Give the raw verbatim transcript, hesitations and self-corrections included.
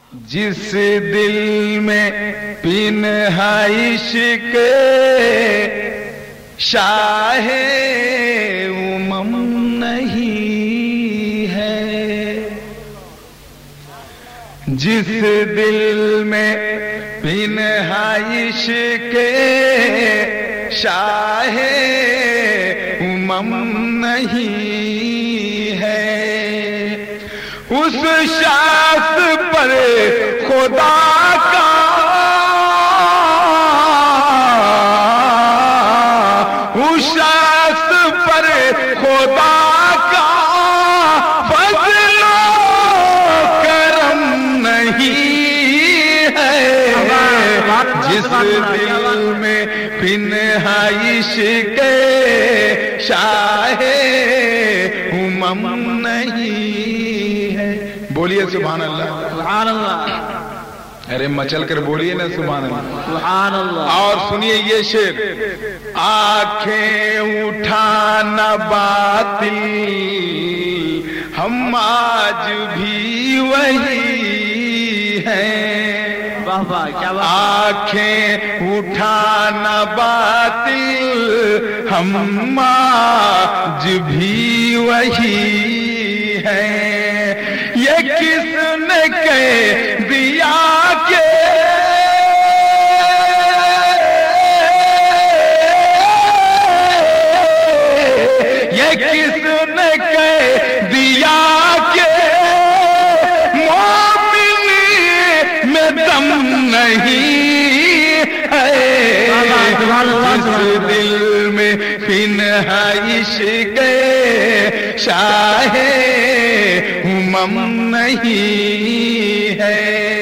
جس دل میں پنہائش کے شاہ امم نہیں ہے، جس دل میں پنہائش کے شاہ امم نہیں ہے، اس شخص پر خدا کا اس شخص پر خدا کا فضل و کرم نہیں ہے، جس دل میں پنہائش کے شاہ امم نہیں ہے۔ بولیے سبحان اللہ، سبحان اللہ، ارے مچل کر بولیے نا سبحان اللہ، سبحان اللہ۔ اور سنیے یہ شعر، آنکھیں اٹھانا باطل ہم آج بھی وہی ہیں، واہ واہ کیا بات، آنکھیں اٹھانا باطل ہم آج بھی وہی ہیں، یہ کس نے کہہ دیا کہ یہ کس نے کہہ دیا کہ مومن میں دم نہیں ہے، جس دل میں پنہائش کے شاہ امم نہیں ہے۔